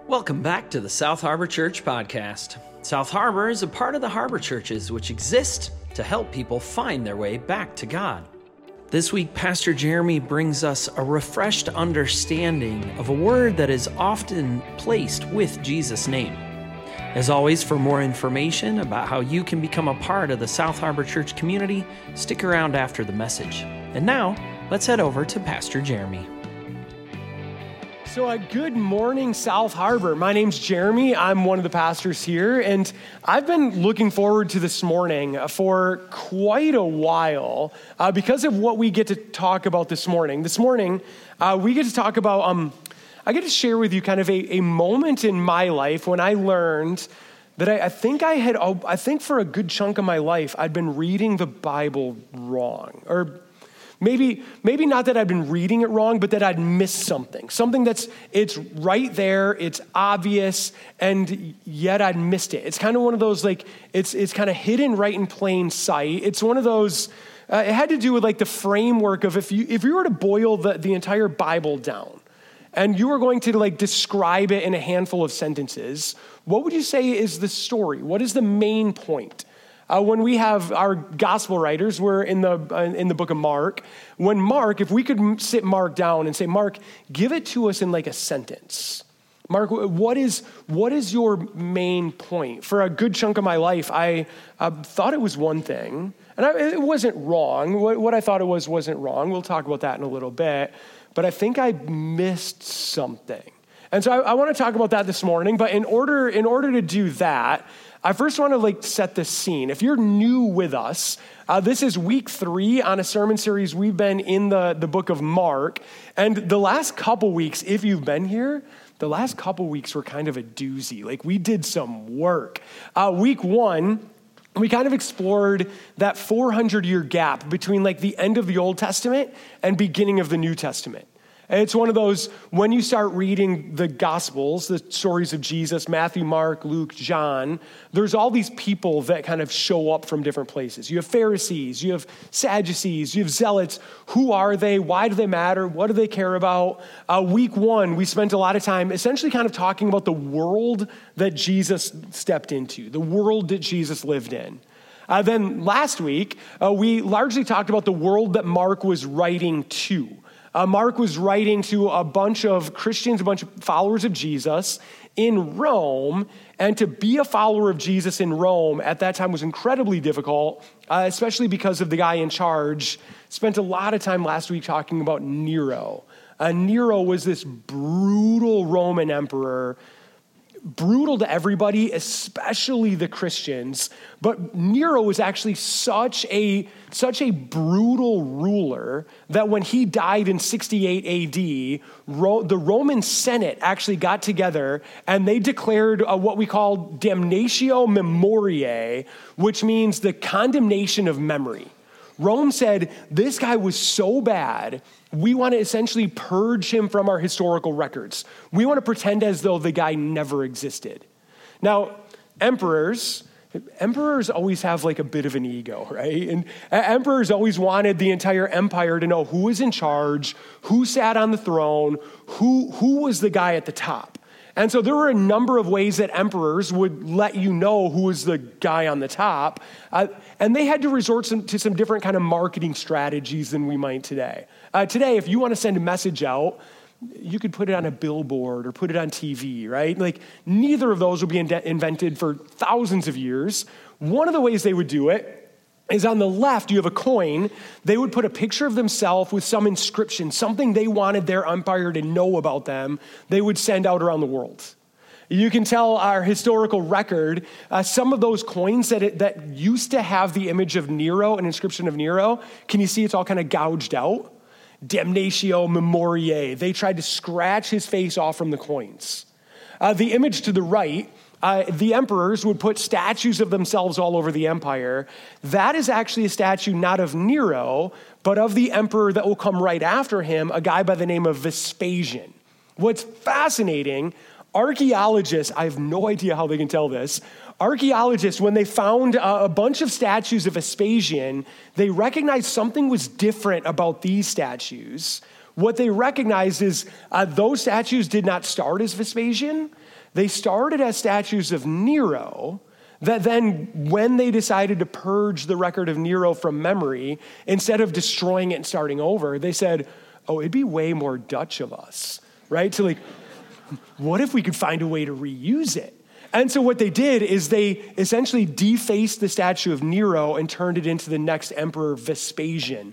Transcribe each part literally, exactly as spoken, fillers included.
Welcome back to the South Harbor Church podcast. South Harbor is a part of the Harbor Churches, which exist to help people find their way back to God. This week, Pastor Jeremy brings us a refreshed understanding of a word that is often placed with Jesus' name. As always, for more information about how you can become a part of the South Harbor Church community, stick around after the message. And now, let's head over to Pastor Jeremy. So uh, good morning, South Harbor. My name's Jeremy. I'm one of the pastors here, and I've been looking forward to this morning for quite a while uh, because of what we get to talk about this morning. This morning, uh, we get to talk about, um, I get to share with you kind of a, a moment in my life when I learned that I, I think I had, I think for a good chunk of my life, I'd been reading the Bible wrong, or Maybe maybe not that I'd been reading it wrong, but that I'd missed something. Something that's, it's right there, it's obvious, and yet I'd missed it. It's kind of one of those, like, it's it's kind of hidden right in plain sight. It's one of those, uh, it had to do with like the framework of if you if you were to boil the, the entire Bible down, and you were going to like describe it in a handful of sentences, what would you say is the story? What is the main point? Uh, when we have our gospel writers, we're in the uh, in the book of Mark. When Mark, if we could sit Mark down and say, Mark, give it to us in like a sentence. Mark, what is what is your main point? For a good chunk of my life, I uh, thought it was one thing, and I, it wasn't wrong. What, what I thought it was wasn't wrong. We'll talk about that in a little bit. But I think I missed something, and so I, I want to talk about that this morning. But in order in order to do that, I first want to like set the scene. If you're new with us, uh, this is week three on a sermon series. We've been in the, the book of Mark. And the last couple weeks, if you've been here, the last couple weeks were kind of a doozy. Like we did some work. Uh, week one, we kind of explored that four hundred year gap between like the end of the Old Testament and beginning of the New Testament. And it's one of those, when you start reading the Gospels, the stories of Jesus, Matthew, Mark, Luke, John, there's all these people that kind of show up from different places. You have Pharisees, you have Sadducees, you have Zealots. Who are they? Why do they matter? What do they care about? Uh, week one, we spent a lot of time essentially kind of talking about the world that Jesus stepped into, the world that Jesus lived in. Uh, then last week, uh, we largely talked about the world that Mark was writing to. Uh, Mark was writing to a bunch of Christians, a bunch of followers of Jesus in Rome, and to be a follower of Jesus in Rome at that time was incredibly difficult, uh, especially because of the guy in charge. Spent a lot of time last week talking about Nero. Uh, Nero was this brutal Roman emperor, brutal to everybody, especially the Christians. But Nero was actually such a such a brutal ruler that when he died in sixty-eight A D, Ro- the Roman Senate actually got together and they declared uh, what we call damnatio memoriae, which means the condemnation of memory. Rome said, this guy was so bad, we want to essentially purge him from our historical records. We want to pretend as though the guy never existed. Now, emperors, emperors always have like a bit of an ego, right? And emperors always wanted the entire empire to know who was in charge, who sat on the throne, who, who was the guy at the top. And so there were a number of ways that emperors would let you know who was the guy on the top. Uh, and they had to resort some, to some different kind of marketing strategies than we might today. Uh, today, if you want to send a message out, you could put it on a billboard or put it on T V, right? Like neither of those would be in- invented for thousands of years. One of the ways they would do it is on the left, you have a coin. They would put a picture of themselves with some inscription, something they wanted their empire to know about them, they would send out around the world. You can tell our historical record, uh, some of those coins that it, that used to have the image of Nero, an inscription of Nero, can you see it's all kind of gouged out? Damnatio memoriae. They tried to scratch his face off from the coins. Uh, the image to the right, Uh, the emperors would put statues of themselves all over the empire. That is actually a statue not of Nero, but of the emperor that will come right after him, a guy by the name of Vespasian. What's fascinating, archaeologists, I have no idea how they can tell this, archaeologists, when they found a, a bunch of statues of Vespasian, they recognized something was different about these statues. What they recognized is uh, those statues did not start as Vespasian. They started as statues of Nero, that then when they decided to purge the record of Nero from memory, instead of destroying it and starting over, they said, oh, it'd be way more Dutch of us, right? So like, what if we could find a way to reuse it? And so what they did is they essentially defaced the statue of Nero and turned it into the next emperor, Vespasian.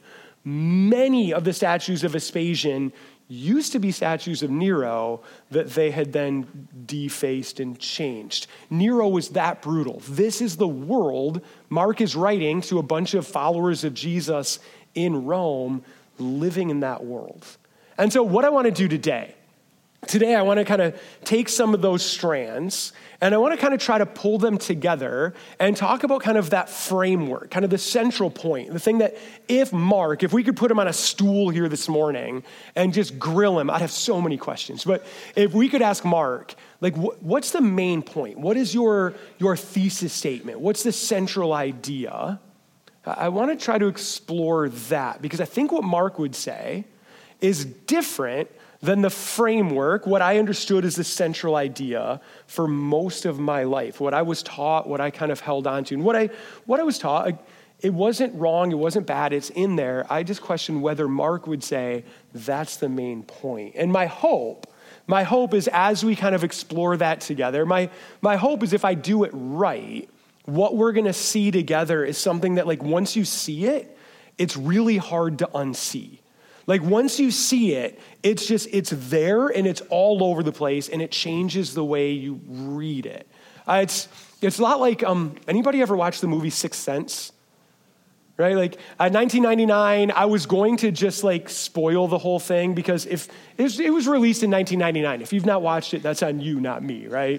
Many of the statues of Vespasian used to be statues of Nero that they had then defaced and changed. Nero was that brutal. This is the world Mark is writing to a bunch of followers of Jesus in Rome, living in that world. And so what I want to do today, today I want to kind of take some of those strands and I want to kind of try to pull them together and talk about kind of that framework, kind of the central point, the thing that if Mark, if we could put him on a stool here this morning and just grill him, I'd have so many questions. But if we could ask Mark, like, wh- what's the main point? What is your, your thesis statement? What's the central idea? I want to try to explore that because I think what Mark would say is different than the framework, what I understood as the central idea for most of my life, what I was taught, what I kind of held on to. And what I what I was taught, it wasn't wrong, it wasn't bad, it's in there. I just questioned whether Mark would say that's the main point. And my hope, my hope is as we kind of explore that together, my, my hope is if I do it right, what we're going to see together is something that like once you see it, it's really hard to unsee. Like once you see it, it's just, it's there and it's all over the place and it changes the way you read it. Uh, it's it's a lot like, um, anybody ever watch the movie Sixth Sense? Right? Like uh, nineteen ninety-nine, I was going to just like spoil the whole thing because if it was, it was released in nineteen ninety-nine. If you've not watched it, that's on you, not me, right?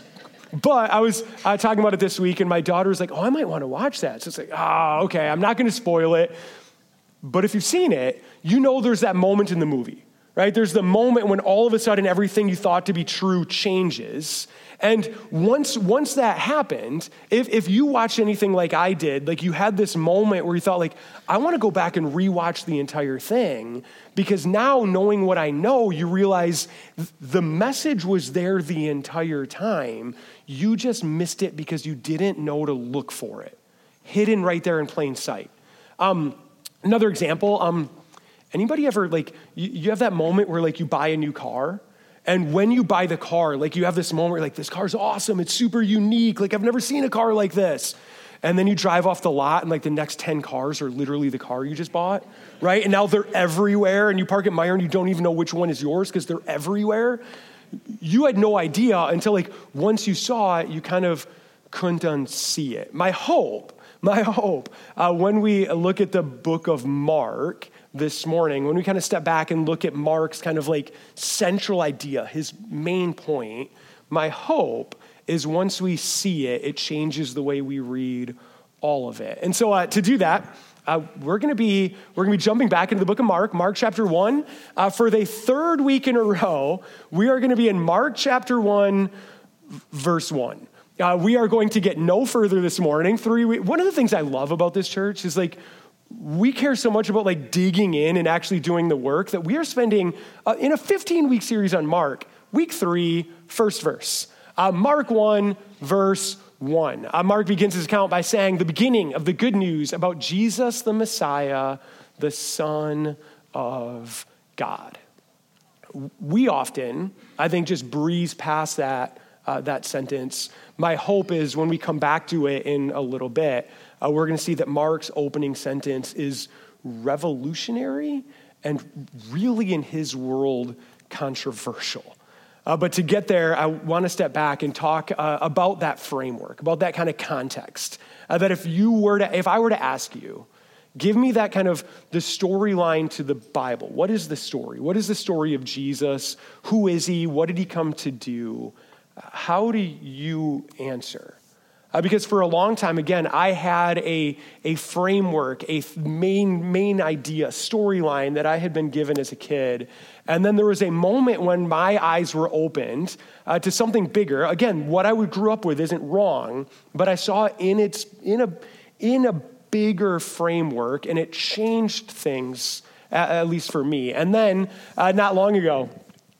But I was uh, talking about it this week and my daughter was like, oh, I might want to watch that. So it's like, ah, oh, okay, I'm not going to spoil it. But if you've seen it, you know there's that moment in the movie, right? There's the moment when all of a sudden everything you thought to be true changes. And once once that happened, if, if you watched anything like I did, like you had this moment where you thought like, I want to go back and rewatch the entire thing because now knowing what I know, you realize th- the message was there the entire time. You just missed it because you didn't know to look for it. Hidden right there in plain sight. Um, Another example, um, anybody ever, like, you, you have that moment where, like, you buy a new car, and when you buy the car, like, you have this moment where, like, this car's awesome, it's super unique, like, I've never seen a car like this. And then you drive off the lot, and, like, the next ten cars are literally the car you just bought, right? And now they're everywhere, and you park at Meijer, and you don't even know which one is yours because they're everywhere. You had no idea until, like, once you saw it, you kind of couldn't unsee it. My hope My hope, uh, when we look at the book of Mark this morning, when we kind of step back and look at Mark's kind of like central idea, his main point, my hope is once we see it, it changes the way we read all of it. And so uh, to do that, uh, we're going to be we're going to be jumping back into the book of Mark, Mark chapter one. Uh, for the third week in a row, we are going to be in Mark chapter one, verse one. Uh, we are going to get no further this morning. Three. We- One of the things I love about this church is like we care so much about like digging in and actually doing the work that we are spending uh, in a fifteen-week series on Mark. Week three, first verse. Uh, Mark one, verse one. Uh, Mark begins his account by saying the beginning of the good news about Jesus the Messiah, the Son of God. We often, I think, just breeze past that uh, that sentence. My hope is when we come back to it in a little bit, uh, we're going to see that Mark's opening sentence is revolutionary and really in his world controversial. Uh, but to get there, I want to step back and talk uh, about that framework, about that kind of context. Uh, that if you were to, if I were to ask you, give me that kind of the storyline to the Bible. What is the story? What is the story of Jesus? Who is he? What did he come to do? How do you answer? Uh, because for a long time, again, I had a, a framework, a main, main idea, storyline that I had been given as a kid. And then there was a moment when my eyes were opened uh, to something bigger. Again, what I would grew up with isn't wrong, but I saw it in its in a in a bigger framework, and it changed things, at, at least for me. And then, uh, not long ago,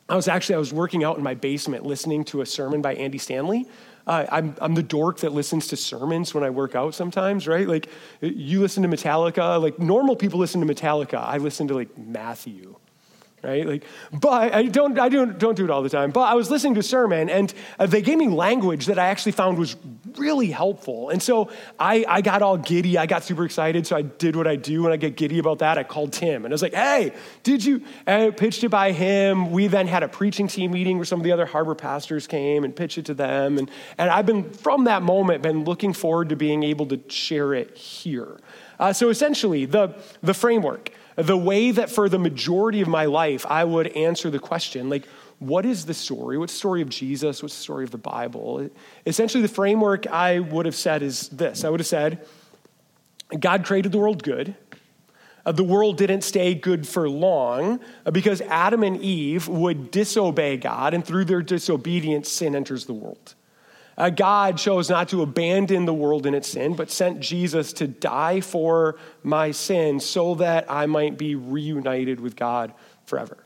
I was actually, I was working out in my basement listening to a sermon by Andy Stanley. Uh, I'm, I'm the dork that listens to sermons when I work out sometimes, right? Like you listen to Metallica, like normal people listen to Metallica. I listen to like Matthew, right? Like, but I don't, I don't, don't do it all the time. But I was listening to a sermon, and uh, they gave me language that I actually found was really helpful. And so I, I got all giddy. I got super excited. So I did what I do when I get giddy about that. I called Tim, and I was like, "Hey, did you?" And I pitched it by him. We then had a preaching team meeting where some of the other Harbor pastors came and pitched it to them. And and I've been from that moment been looking forward to being able to share it here. Uh, so essentially, the the framework. The way that for the majority of my life, I would answer the question, like, what is the story? What's the story of Jesus? What's the story of the Bible? Essentially, the framework I would have said is this. I would have said, God created the world good. Uh, the world didn't stay good for long uh, because Adam and Eve would disobey God, and through their disobedience, sin enters the world. Uh, God chose not to abandon the world in its sin, but sent Jesus to die for my sin so that I might be reunited with God forever.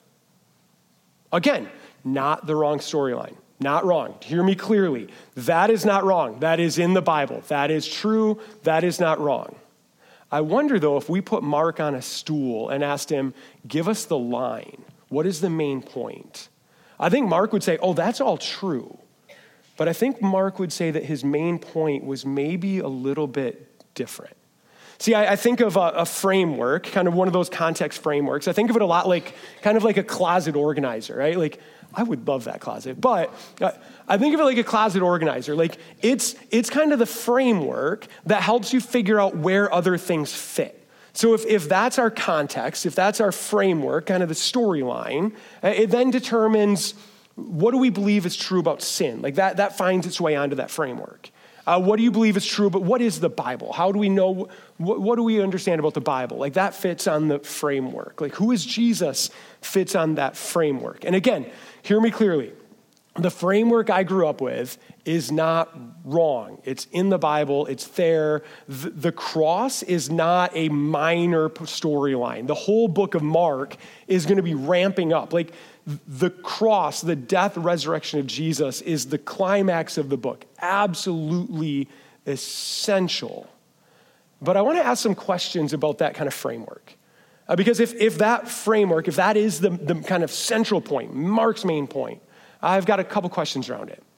Again, not the wrong storyline. Not wrong. Hear me clearly. That is not wrong. That is in the Bible. That is true. That is not wrong. I wonder, though, if we put Mark on a stool and asked him, give us the line. What is the main point? I think Mark would say, oh, that's all true. But I think Mark would say that his main point was maybe a little bit different. See, I, I think of a, a framework, kind of one of those context frameworks. I think of it a lot like, kind of like a closet organizer, right? Like, I would love that closet, but uh, I think of it like a closet organizer. Like, it's it's kind of the framework that helps you figure out where other things fit. So if, if that's our context, if that's our framework, kind of the storyline, uh, it then determines what do we believe is true about sin? Like that, that finds its way onto that framework. Uh, what do you believe is true, but what is the Bible? How do we know, what, what do we understand about the Bible? Like that fits on the framework. Like who is Jesus fits on that framework. And again, hear me clearly. The framework I grew up with is not wrong. It's in the Bible. It's there. The, the cross is not a minor storyline. The whole book of Mark is going to be ramping up. Like the cross, the death, resurrection of Jesus is the climax of the book. Absolutely essential. But I want to ask some questions about that kind of framework. Uh, because if, if that framework, if that is the, the kind of central point, Mark's main point, I've got a couple questions around it.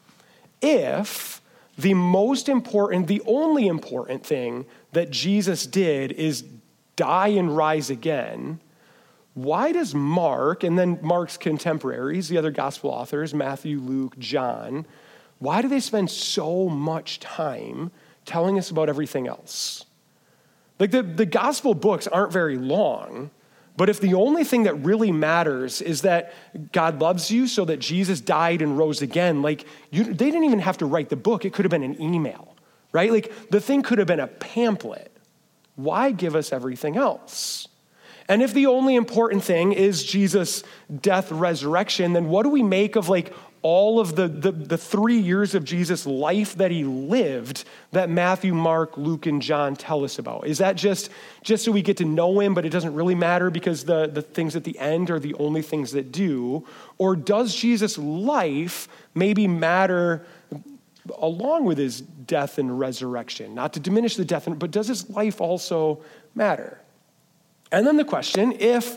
If the most important, the only important thing that Jesus did is die and rise again, why does Mark, and then Mark's contemporaries, the other gospel authors, Matthew, Luke, John, why do they spend so much time telling us about everything else? Like the, the gospel books aren't very long, but if the only thing that really matters is that God loves you so that Jesus died and rose again, like you, they didn't even have to write the book. It could have been an email, right? Like the thing could have been a pamphlet. Why give us everything else? And if the only important thing is Jesus' death, resurrection, then what do we make of like all of the, the, the three years of Jesus' life that he lived that Matthew, Mark, Luke, and John tell us about? Is that just, just so we get to know him, but it doesn't really matter because the, the things at the end are the only things that do? Or does Jesus' life maybe matter along with his death and resurrection? Not to diminish the death, but does his life also matter? And then the question, if,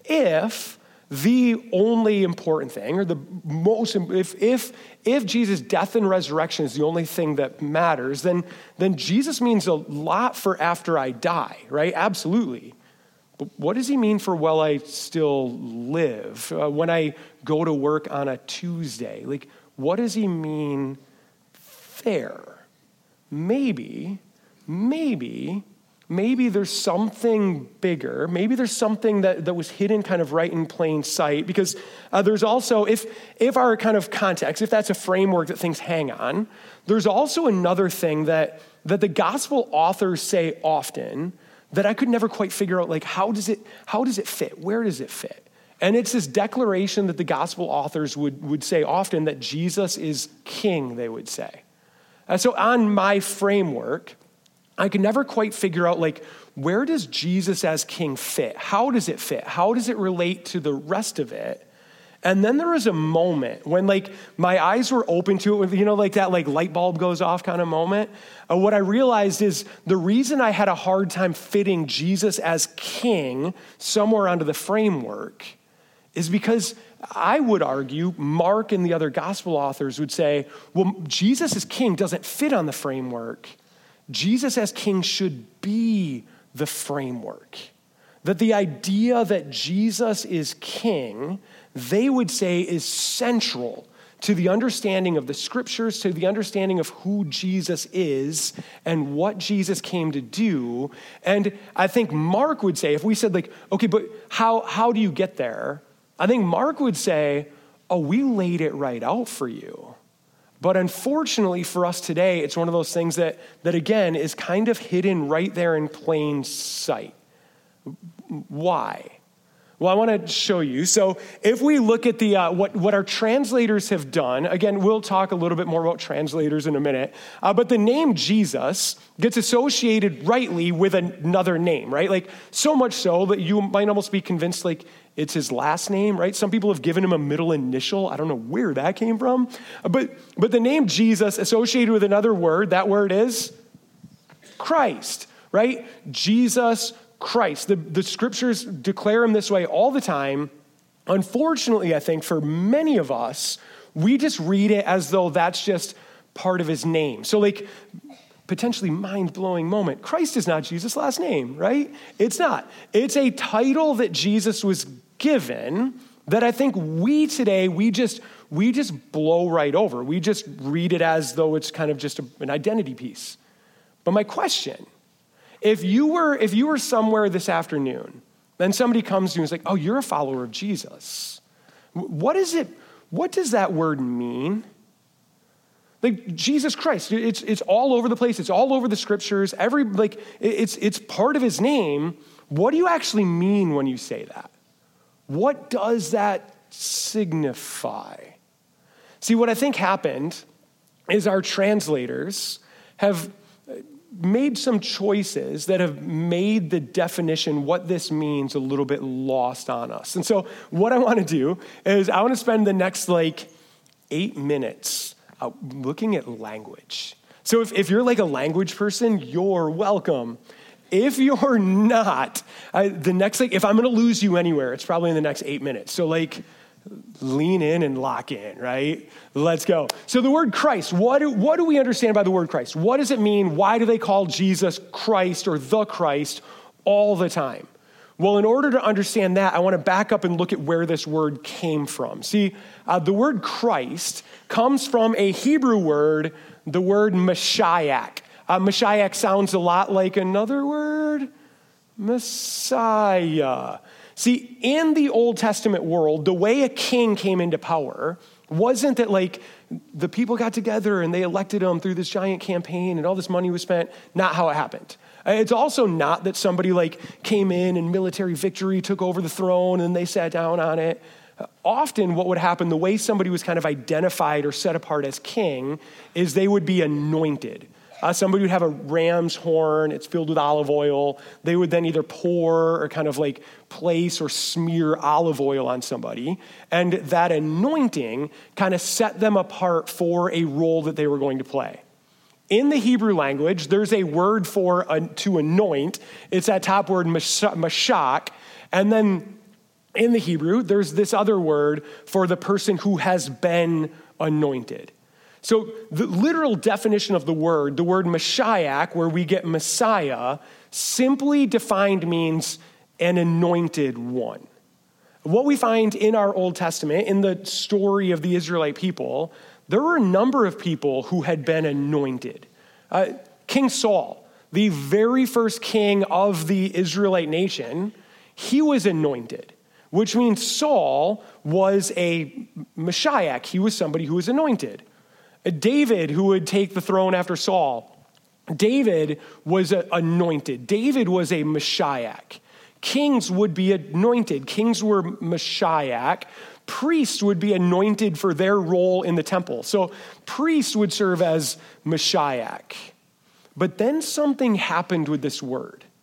if the only important thing, or the most, if, if, if Jesus' death and resurrection is the only thing that matters, then, then Jesus means a lot for after I die, right? Absolutely. But what does he mean for while I still live? Uh, when I go to work on a Tuesday? Like, what does he mean there? Maybe, maybe, Maybe there's something bigger. Maybe there's something that, that was hidden kind of right in plain sight. Because uh, there's also, if, if our kind of context, if that's a framework that things hang on, there's also another thing that, that the gospel authors say often that I could never quite figure out, like, how does it, how does it fit? Where does it fit? And it's this declaration that the gospel authors would, would say often that Jesus is king, they would say. And so on my framework, I could never quite figure out, like, where does Jesus as king fit? How does it fit? How does it relate to the rest of it? And then there was a moment when like my eyes were open to it, you know, like that like light bulb goes off kind of moment. Uh, what I realized is the reason I had a hard time fitting Jesus as king somewhere onto the framework is because I would argue, Mark and the other gospel authors would say, well, Jesus as king doesn't fit on the framework. Jesus as king should be the framework. That the idea that Jesus is king, they would say, is central to the understanding of the scriptures, to the understanding of who Jesus is and what Jesus came to do. And I think Mark would say, if we said like, okay, but how, how do you get there? I think Mark would say, oh, we laid it right out for you. But unfortunately for us today, it's one of those things that, that again, is kind of hidden right there in plain sight. Why? Well, I want to show you. So if we look at the uh, what, what our translators have done, again, we'll talk a little bit more about translators in a minute, uh, but the name Jesus gets associated rightly with another name, right? Like so much so that you might almost be convinced like it's his last name, right? Some people have given him a middle initial. I don't know where that came from, but, but the name Jesus associated with another word, that word is Christ, right? Jesus Christ. The, the scriptures declare him this way all the time. Unfortunately, I think for many of us, we just read it as though that's just part of his name. So like potentially mind-blowing moment. Christ is not Jesus' last name, right? It's not. It's a title that Jesus was given that I think we today, we just we just blow right over. We just read it as though it's kind of just a, an identity piece. But my question, If you were if you were somewhere this afternoon, then somebody comes to you and is like, oh, you're a follower of Jesus. What is it? What does that word mean? Like Jesus Christ, it's it's all over the place. It's all over the scriptures. Every like it's it's part of his name. What do you actually mean when you say that? What does that signify? See, what I think happened is our translators have made some choices that have made the definition, what this means, a little bit lost on us. And so what I want to do is I want to spend the next like eight minutes uh, looking at language. So if, if you're like a language person, you're welcome. If you're not, I, the next, like, if I'm going to lose you anywhere, it's probably in the next eight minutes. So like, lean in and lock in, right? Let's go. So the word Christ, what do, what do we understand by the word Christ? What does it mean? Why do they call Jesus Christ or the Christ all the time? Well, in order to understand that, I want to back up and look at where this word came from. See, uh, the word Christ comes from a Hebrew word, the word Mashiach. Uh, Mashiach sounds a lot like another word, Messiah. See, in the Old Testament world, the way a king came into power wasn't that like the people got together and they elected him through this giant campaign and all this money was spent. Not how it happened. It's also not that somebody like came in and military victory took over the throne and they sat down on it. Often what would happen, the way somebody was kind of identified or set apart as king is they would be anointed. Uh, somebody would have a ram's horn, it's filled with olive oil. They would then either pour or kind of like place or smear olive oil on somebody. And that anointing kind of set them apart for a role that they were going to play. In the Hebrew language, there's a word for uh, to anoint. It's that top word, mashak. And then in the Hebrew, there's this other word for the person who has been anointed. So the literal definition of the word, the word Mashiach, where we get Messiah, simply defined means an anointed one. What we find in our Old Testament, in the story of the Israelite people, there were a number of people who had been anointed. Uh, King Saul, the very first king of the Israelite nation, he was anointed, which means Saul was a Mashiach. He was somebody who was anointed. David, who would take the throne after Saul, David was anointed. David was a Mashiach. Kings would be anointed. Kings were Mashiach. Priests would be anointed for their role in the temple. So priests would serve as Mashiach. But then something happened with this word.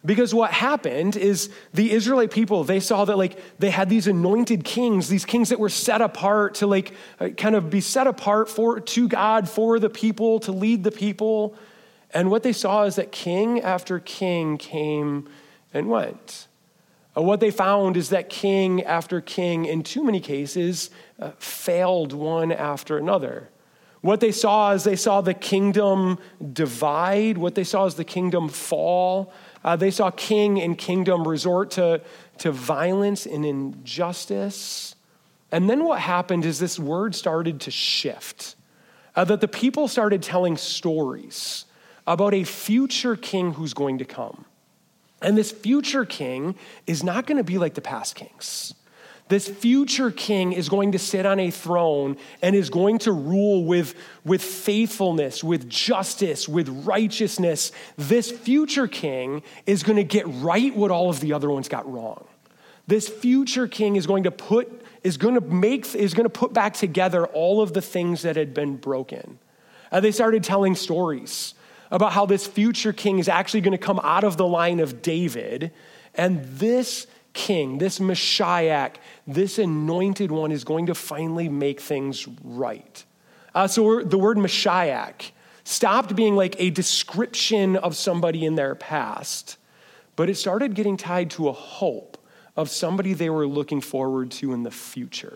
Because what happened is the Israelite people, they saw that like they had these anointed kings, these kings that were set apart to like kind of be set apart for to God, for the people, to lead the people. And what they saw is that king after king came and went. Uh, what they found is that king after king, in too many cases, uh, failed one after another. What they saw is they saw the kingdom divide. What they saw is the kingdom fall. Uh, they saw king and kingdom resort to, to violence and injustice. And then what happened is this word started to shift. Uh, that the people started telling stories about a future king who's going to come. And this future king is not going to be like the past kings. This future king is going to sit on a throne and is going to rule with, with faithfulness, with justice, with righteousness. This future king is going to get right what all of the other ones got wrong. This future king is going to put, is going to make, is going to put back together all of the things that had been broken. Uh, they started telling stories about how this future king is actually going to come out of the line of David, and this king, this Messiah, this anointed one is going to finally make things right. Uh, so the word Messiah stopped being like a description of somebody in their past, but it started getting tied to a hope of somebody they were looking forward to in the future.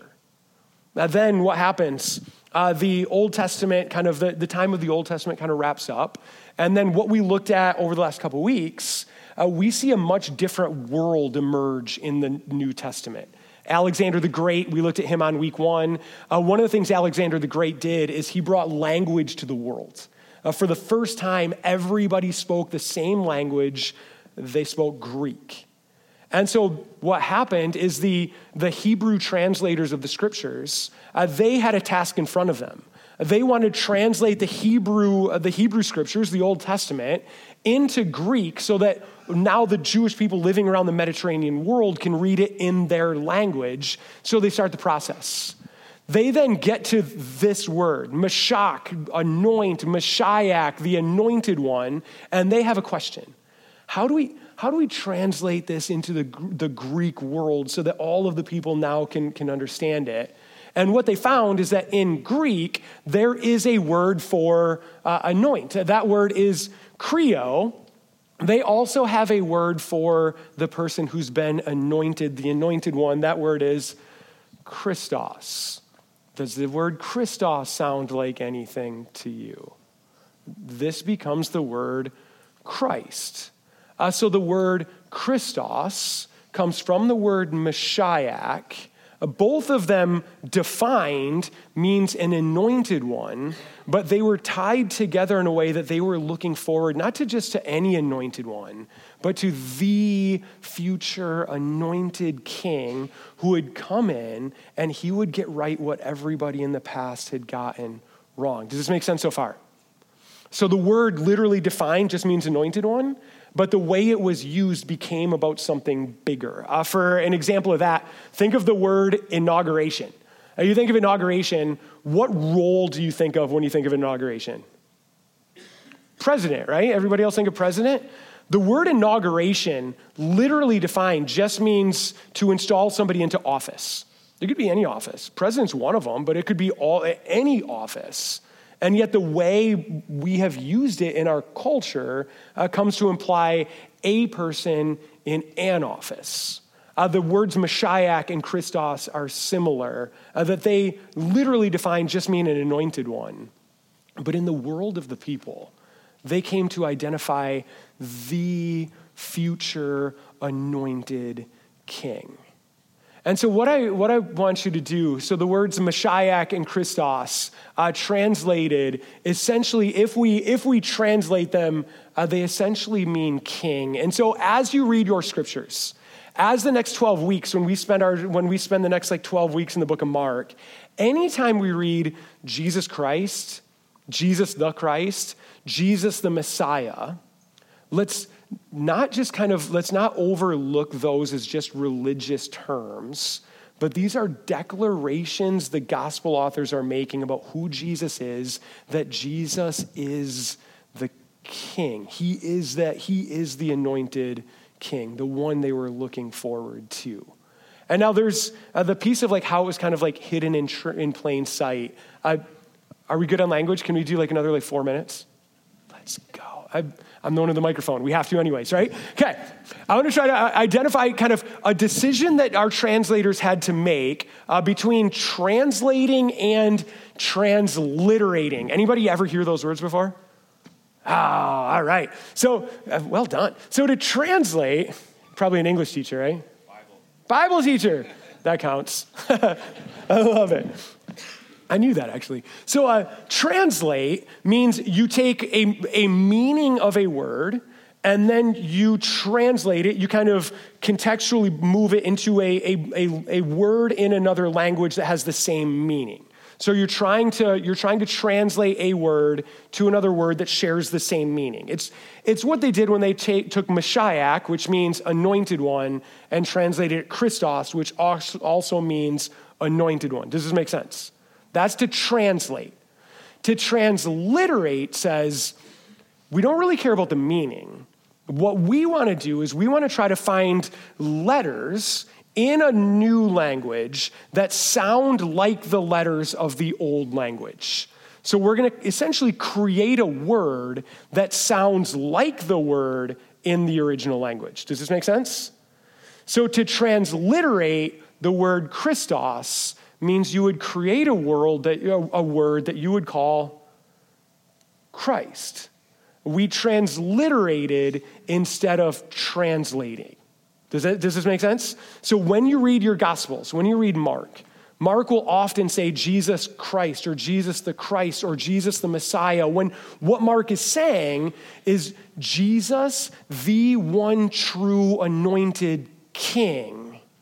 Now then what happens? Uh, the Old Testament, kind of the, the time of the Old Testament kind of wraps up. And then what we looked at over the last couple of weeks, Uh, we see a much different world emerge in the New Testament. Alexander the Great, we looked at him on week one. Uh, one of the things Alexander the Great did is he brought language to the world. Uh, for the first time, everybody spoke the same language. They spoke Greek. And so what happened is the, the Hebrew translators of the scriptures, uh, they had a task in front of them. They wanted to translate the Hebrew, uh, the Hebrew scriptures, the Old Testament, into Greek so that now the Jewish people living around the Mediterranean world can read it in their language. So they start the process. They then get to this word, Mashach, anoint, Messiah, the anointed one, and they have a question. How do we, how do we translate this into the, the Greek world so that all of the people now can, can understand it? And what they found is that in Greek, there is a word for uh, anoint. That word is kreo. They also have a word for the person who's been anointed, the anointed one. That word is Christos. Does the word Christos sound like anything to you? This becomes the word Christ. Uh, so the word Christos comes from the word Messiah. Both of them defined means an anointed one, but they were tied together in a way that they were looking forward not to just to any anointed one, but to the future anointed king who would come in and he would get right what everybody in the past had gotten wrong. Does this make sense so far? So the word literally defined just means anointed one, but the way it was used became about something bigger. Uh, for an example of that, think of the word inauguration. Now, you think of inauguration, what role do you think of when you think of inauguration? President, right? Everybody else think of president? The word inauguration, literally defined, just means to install somebody into office. It could be any office. President's one of them, but it could be all any office. And yet the way we have used it in our culture uh, comes to imply a person in an office. Uh, the words Messiah and Christos are similar, uh, that they literally define just mean an anointed one. But in the world of the people, they came to identify the future anointed king. And so what I what I want you to do, so the words Messiah and Christos uh, translated, essentially, if we if we translate them, uh, they essentially mean king. And so as you read your scriptures, as the next twelve weeks, when we spend our when we spend the next like twelve weeks in the book of Mark, anytime we read Jesus Christ, Jesus the Christ, Jesus the Messiah, let's not just kind of, let's not overlook those as just religious terms, but these are declarations the gospel authors are making about who Jesus is, that Jesus is the king. He is that, he is the anointed king, the one they were looking forward to. And now there's uh, the piece of like how it was kind of like hidden in, tr- in plain sight. Uh, are we good on language? Can we do like another like four minutes? Let's go. I, I'm the one with the microphone. We have to anyways, right? Okay. I want to try to identify kind of a decision that our translators had to make uh, between translating and transliterating. Anybody ever hear those words before? Oh, all right. So, uh, well done. So to translate, probably an English teacher, right? Bible. Bible teacher. That counts. I love it. I knew that actually. So uh, translate means you take a, a meaning of a word and then you translate it. You kind of contextually move it into a, a, a, a word in another language that has the same meaning. So you're trying to you're trying to translate a word to another word that shares the same meaning. It's it's what they did when they take, took Mashiach, which means anointed one, and translated it Christos, which also means anointed one. Does this make sense? That's to translate. To transliterate says, we don't really care about the meaning. What we want to do is we want to try to find letters in a new language that sound like the letters of the old language. So we're going to essentially create a word that sounds like the word in the original language. Does this make sense? So to transliterate the word Christos means you would create a world that a word that you would call Christ. We transliterated instead of translating. Does that, does this make sense? So when you read your Gospels, when you read Mark, Mark will often say Jesus Christ or Jesus the Christ or Jesus the Messiah, when what Mark is saying is Jesus, the one true anointed king.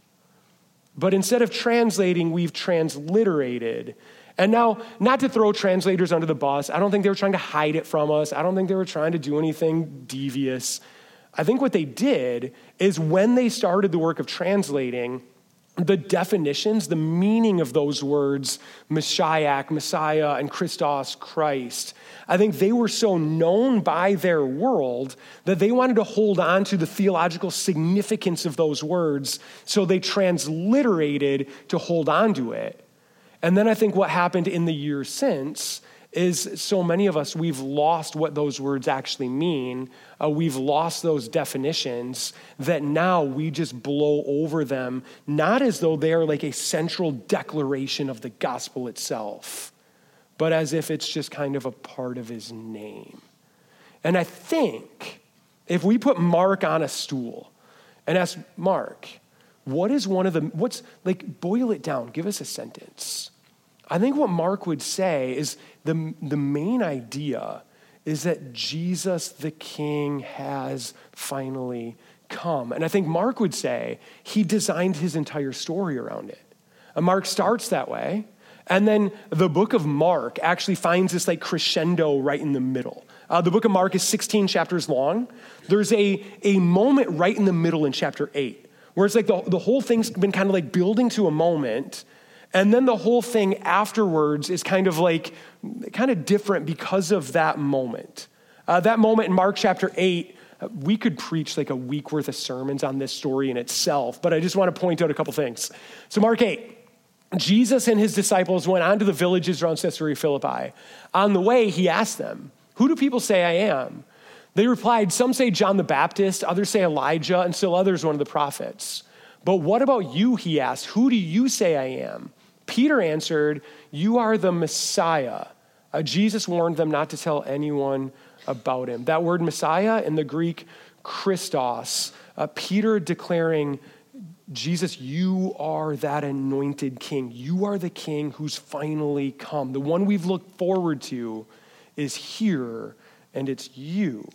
But instead of translating, we've transliterated. And now, not to throw translators under the bus, I don't think they were trying to hide it from us. I don't think they were trying to do anything devious. I think what they did is when they started the work of translating, the definitions, the meaning of those words, Mashiach, Messiah, and Christos, Christ, I think they were so known by their world that they wanted to hold on to the theological significance of those words, so they transliterated to hold on to it. And then I think what happened in the years since is so many of us, we've lost what those words actually mean. Uh, we've lost those definitions that now we just blow over them, not as though they are like a central declaration of the gospel itself, but as if it's just kind of a part of his name. And I think if we put Mark on a stool and ask Mark, what is one of the, what's like, boil it down, give us a sentence. I think what Mark would say is the, the main idea is that Jesus the King has finally come. And I think Mark would say he designed his entire story around it. And Mark starts that way. And then the book of Mark actually finds this like crescendo right in the middle. Uh, the book of Mark is sixteen chapters long. There's a, a moment right in the middle in chapter eight, where it's like the, the whole thing's been kind of like building to a moment. And then the whole thing afterwards is kind of like, kind of different because of that moment. Uh, that moment in Mark chapter eight, uh, we could preach like a week worth of sermons on this story in itself, but I just want to point out a couple things. So Mark eight, Jesus and his disciples went on to the villages around Caesarea Philippi. On the way, he asked them, "Who do people say I am?" They replied, "Some say John the Baptist, others say Elijah, and still others one of the prophets." "But what about you?" he asked. "Who do you say I am?" Peter answered, "You are the Messiah." Uh, Jesus warned them not to tell anyone about him. That word Messiah in the Greek, Christos, uh, Peter declaring, Jesus, you are that anointed king. You are the king who's finally come. The one we've looked forward to is here, and it's you.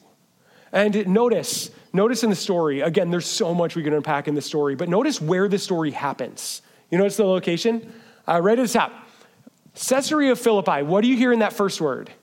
And notice, notice in the story, again, there's so much we can unpack in the story, but notice where the story happens. You notice the location? Uh, right at the top. Caesarea Philippi. What do you hear in that first word?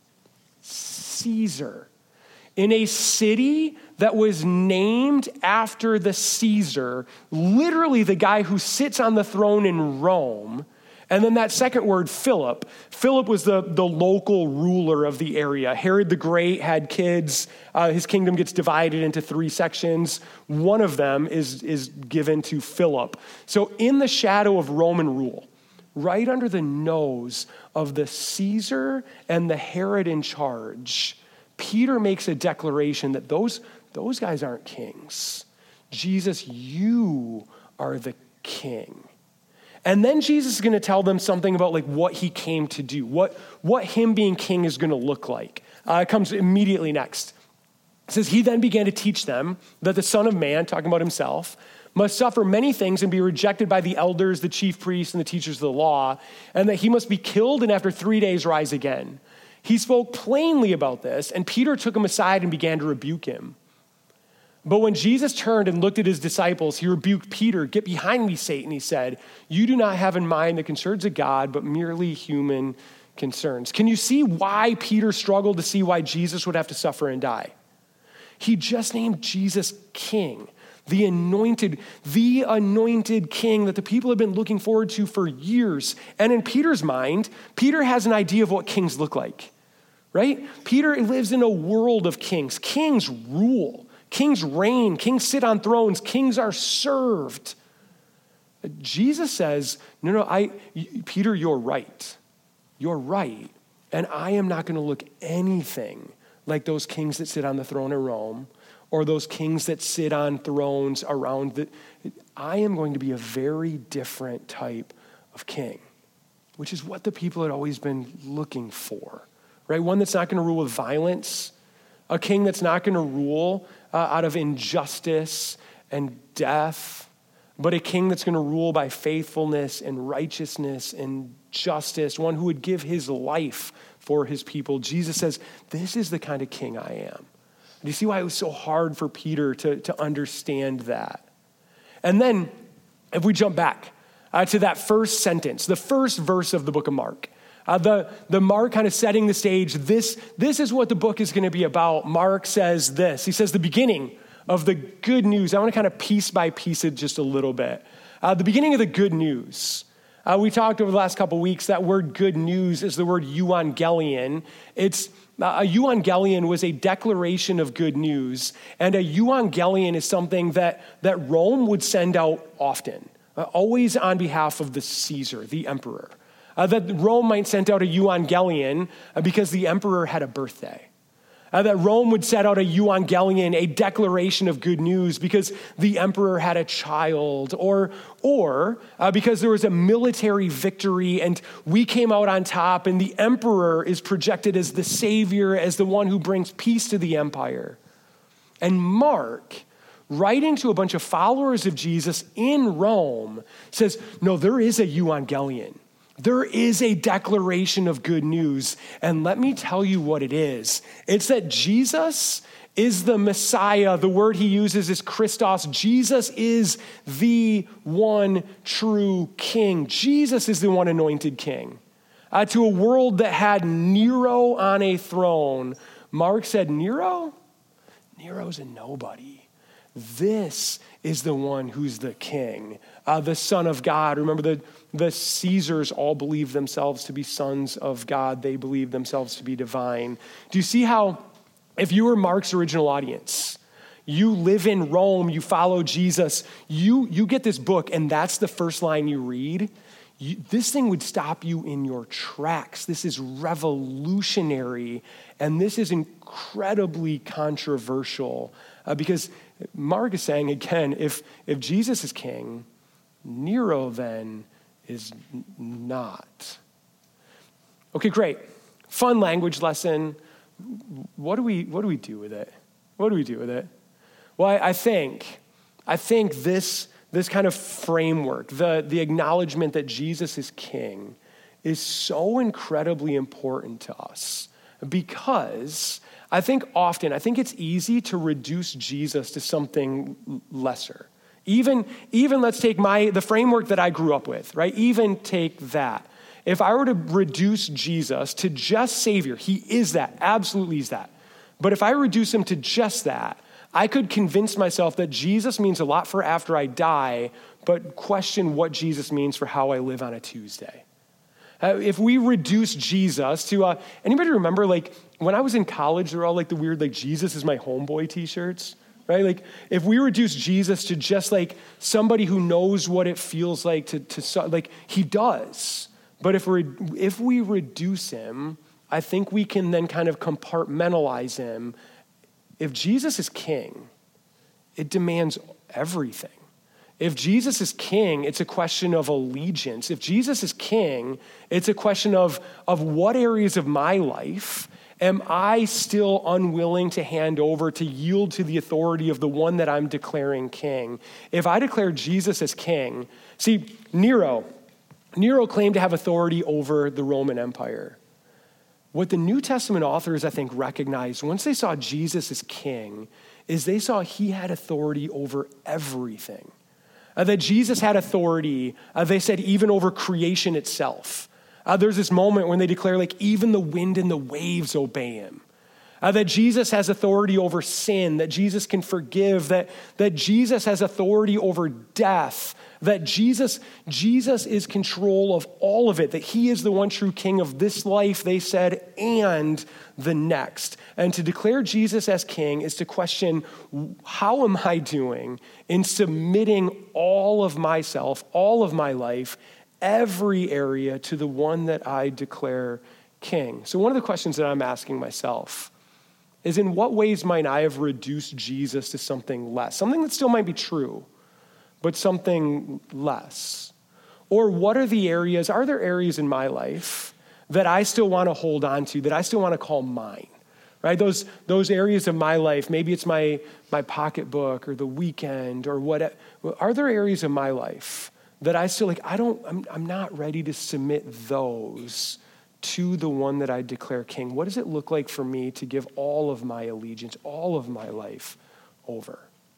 Caesar. In a city that was named after the Caesar, literally the guy who sits on the throne in Rome. And then that second word, Philip. Philip was the, the local ruler of the area. Herod the Great had kids. Uh, his kingdom gets divided into three sections. One of them is, is given to Philip. So in the shadow of Roman rule, right under the nose of the Caesar and the Herod in charge, Peter makes a declaration that those, those guys aren't kings. Jesus, you are the king. And then Jesus is going to tell them something about like what he came to do, what, what him being king is going to look like. Uh, it comes immediately next. It says, he then began to teach them that the Son of Man, talking about himself, must suffer many things and be rejected by the elders, the chief priests, and the teachers of the law, and that he must be killed and after three days rise again. He spoke plainly about this, and Peter took him aside and began to rebuke him. But when Jesus turned and looked at his disciples, he rebuked Peter. Get behind me, Satan, he said. You do not have in mind the concerns of God, but merely human concerns. Can you see why Peter struggled to see why Jesus would have to suffer and die? He just named Jesus king, the anointed, the anointed king that the people have been looking forward to for years. And in Peter's mind, Peter has an idea of what kings look like, right? Peter lives in a world of kings. Kings rule. Kings reign, kings sit on thrones, kings are served. Jesus says, no, no, I, Peter, you're right. You're right. And I am not going to look anything like those kings that sit on the throne in Rome or those kings that sit on thrones around the, I am going to be a very different type of king, which is what the people had always been looking for, right? One that's not going to rule with violence, a king that's not going to rule uh, out of injustice and death, but a king that's going to rule by faithfulness and righteousness and justice, one who would give his life for his people. Jesus says, this is the kind of king I am. Do you see why it was so hard for Peter to, to understand that? And then if we jump back uh, to that first sentence, the first verse of the book of Mark, Uh, the, the Mark kind of setting the stage. This, this is what the book is going to be about. Mark says this. He says the beginning of the good news. I want to kind of piece by piece it just a little bit. Uh, the beginning of the good news. Uh, we talked over the last couple of weeks, that word good news is the word euangelion. It's uh, a euangelion was a declaration of good news. And a euangelion is something that, that Rome would send out often, uh, always on behalf of the Caesar, the emperor. Uh, that Rome might send out a euangelion uh, because the emperor had a birthday. Uh, that Rome would set out a euangelion, a declaration of good news, because the emperor had a child, or, or uh, because there was a military victory and we came out on top and the emperor is projected as the savior, as the one who brings peace to the empire. And Mark, writing to a bunch of followers of Jesus in Rome, says, no, there is a euangelion. There is a declaration of good news, and let me tell you what it is. It's that Jesus is the Messiah. The word he uses is Christos. Jesus is the one true king. Jesus is the one anointed king. Uh, to a world that had Nero on a throne, Mark said, Nero? Nero's a nobody. This is the one who's the king, uh, the Son of God. Remember, the, the Caesars all believe themselves to be sons of God. They believe themselves to be divine. Do you see how, if you were Mark's original audience, you live in Rome, you follow Jesus, you, you get this book, and that's the first line you read, you, this thing would stop you in your tracks. This is revolutionary, and this is incredibly controversial uh, because Mark is saying, again, if, if Jesus is king, Nero then is not. Okay, great. Fun language lesson. What do we, what do we do with it? What do we do with it? Well, I, I think, I think this, this kind of framework, the, the acknowledgement that Jesus is king, is so incredibly important to us because I think often, I think it's easy to reduce Jesus to something lesser. Even, even let's take my the framework that I grew up with, right? Even take that. If I were to reduce Jesus to just Savior, he is that, absolutely is that. But if I reduce him to just that, I could convince myself that Jesus means a lot for after I die, but question what Jesus means for how I live on a Tuesday. Uh, if we reduce Jesus to, uh, anybody remember, like, when I was in college, there were all like the weird, like, Jesus is my homeboy t-shirts, right? Like, if we reduce Jesus to just like somebody who knows what it feels like to, to like, he does. But if we if we reduce him, I think we can then kind of compartmentalize him. If Jesus is king, it demands everything. If Jesus is king, it's a question of allegiance. If Jesus is king, it's a question of, of what areas of my life am I still unwilling to hand over, to yield to the authority of the one that I'm declaring king? If I declare Jesus as king, see, Nero, Nero claimed to have authority over the Roman Empire. What the New Testament authors, I think, recognized once they saw Jesus as king is they saw he had authority over everything. Uh, that Jesus had authority, uh, they said, even over creation itself. Uh, there's this moment when they declare, like, even the wind and the waves obey him. Uh, that Jesus has authority over sin, that Jesus can forgive, that, that Jesus has authority over death, that Jesus, Jesus is control of all of it, that he is the one true king of this life, they said, and the next. And to declare Jesus as king is to question, how am I doing in submitting all of myself, all of my life, every area to the one that I declare king? So one of the questions that I'm asking myself is, in what ways might I have reduced Jesus to something less? Something that still might be true, but something less. Or what are the areas, are there areas in my life that I still want to hold on to, that I still want to call mine? Right? Those, those areas of my life, maybe it's my, my pocketbook or the weekend or what, are there areas of my life that I still like, I don't, I'm, I'm not ready to submit those to the one that I declare king? What does it look like for me to give all of my allegiance, all of my life over?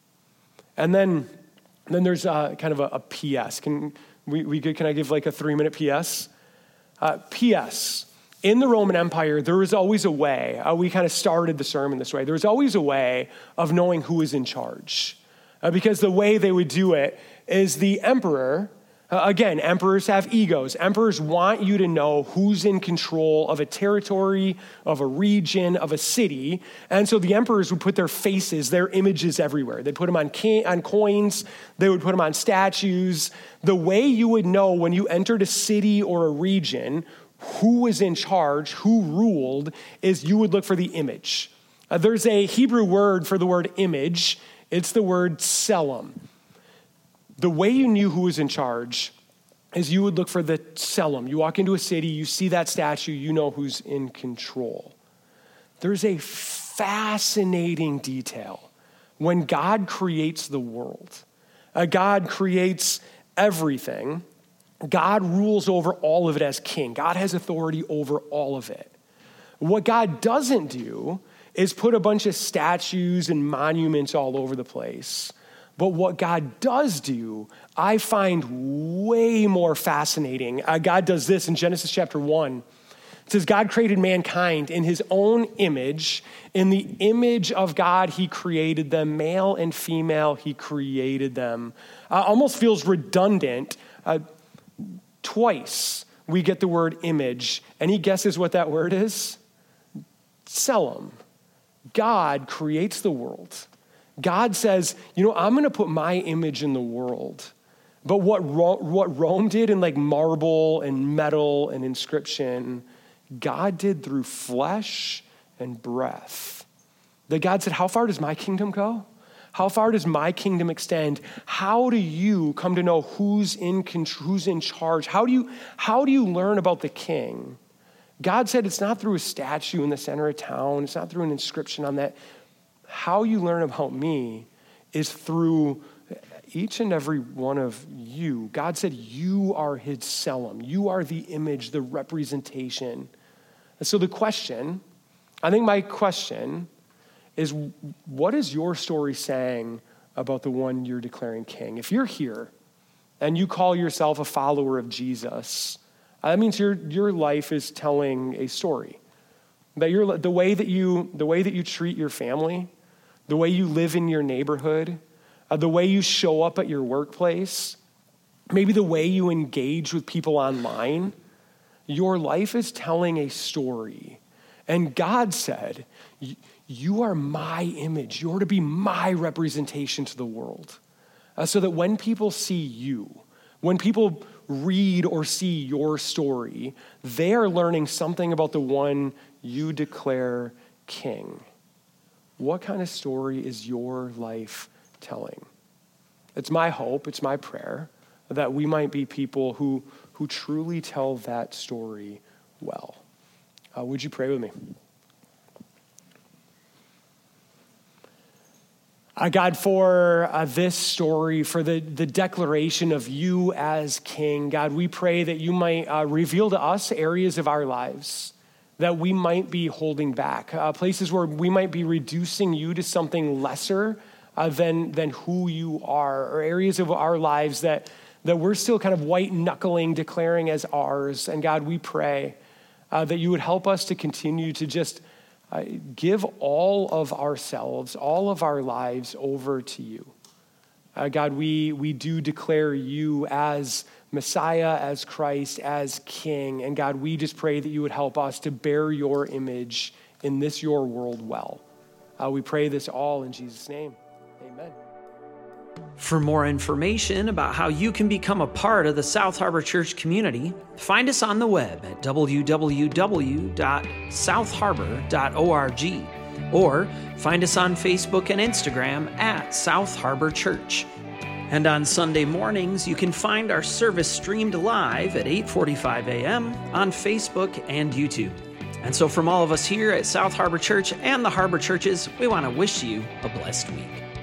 And then, then there's uh, kind of a, a P S. Can we, we could, can I give like a three minute P S? Uh, P S. In the Roman Empire, there was always a way, uh, we kind of started the sermon this way, there was always a way of knowing who was in charge. Uh, because the way they would do it is the emperor. Uh, again, emperors have egos. Emperors want you to know who's in control of a territory, of a region, of a city. And so the emperors would put their faces, their images everywhere. They'd put them on, can- on coins. They would put them on statues. The way you would know when you entered a city or a region who was in charge, who ruled, is you would look for the image. Uh, there's a Hebrew word for the word image. It's the word tselem. The way you knew who was in charge is you would look for the tselem. You walk into a city, you see that statue, you know who's in control. There's a fascinating detail when God creates the world. Uh, God creates everything. God rules over all of it as king. God has authority over all of it. What God doesn't do is put a bunch of statues and monuments all over the place. But what God does do, I find way more fascinating. Uh, God does this in Genesis chapter one. It says, God created mankind in his own image. In the image of God, he created them. Male and female, he created them. Uh, almost feels redundant. Uh, twice we get the word image. Any guesses what that word is? Tselem. God creates the world. God says, you know, I'm going to put my image in the world. But what Ro- what Rome did in like marble and metal and inscription, God did through flesh and breath. That God said, how far does my kingdom go? How far does my kingdom extend? How do you come to know who's in control, who's in charge? How do you how do you learn about the king? God said it's not through a statue in the center of town. It's not through an inscription on that. How you learn about me is through each and every one of you. God said you are his tselem. You are the image, the representation. And so the question, I think my question is, what is your story saying about the one you're declaring king? If you're here and you call yourself a follower of Jesus, that means your, your life is telling a story. That you're, the way that you, the way that you treat your family, the way you live in your neighborhood, uh, the way you show up at your workplace, maybe the way you engage with people online, Your life is telling a story. And God said, you are my image. You're to be my representation to the world. Uh, so that when people see you, when people read or see your story, they are learning something about the one you declare king. What kind of story is your life telling? It's my hope, it's my prayer that we might be people who, who truly tell that story well. Uh, would you pray with me? Uh, God, for uh, this story, for the, the declaration of you as king, God, we pray that you might uh, reveal to us areas of our lives that we might be holding back, uh, places where we might be reducing you to something lesser uh, than, than who you are, or areas of our lives that, that we're still kind of white-knuckling, declaring as ours. And God, we pray uh, that you would help us to continue to just Uh, give all of ourselves, all of our lives over to you. Uh, God, we, we do declare you as Messiah, as Christ, as King. And God, we just pray that you would help us to bear your image in this your world well. Uh, we pray this all in Jesus' name. Amen. For more information about how you can become a part of the South Harbor Church community, find us on the web at w w w dot south harbor dot org or find us on Facebook and Instagram at South Harbor Church. And on Sunday mornings, you can find our service streamed live at eight forty-five a.m. on Facebook and YouTube. And so from all of us here at South Harbor Church and the Harbor Churches, we want to wish you a blessed week.